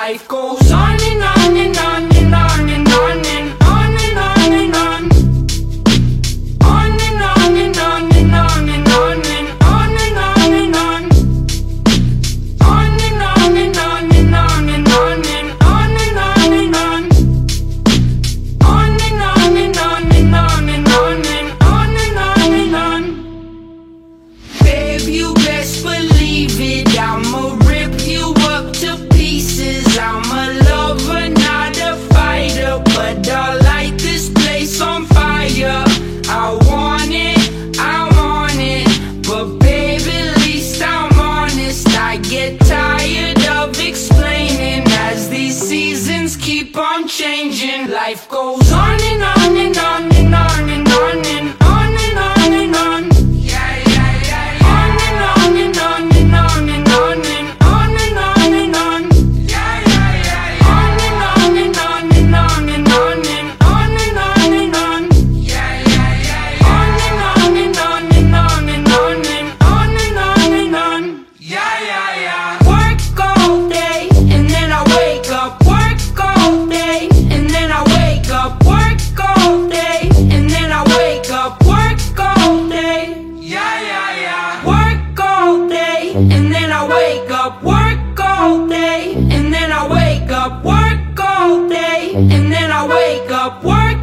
Life goes on and on and on and on and on and on and on and on. On and on and on and on and on and on and on and on. On and on and on and on and on and on and on and on. On and on and on and on and on and on and on and on. Babe, you best believe it, I'ma rip you up to pieces. I'm a lover, not a fighter, but I'll light this place on fire. I want it, but baby, at least I'm honest. I get tired of explaining as these seasons keep on changing. Life goes on and on and on and on and on and on and on and on. On and on and on and on and on and on and on and on. On and on and on and on and on and on and on and on. On and on and on and on and on and on and on and on. Work all day and then I wake up. Work all day and then I wake up. Work all day and then I wake up. Work all day. Work all day and then I wake up. Work all day and then I wake up. Work all day and then I wake up. Work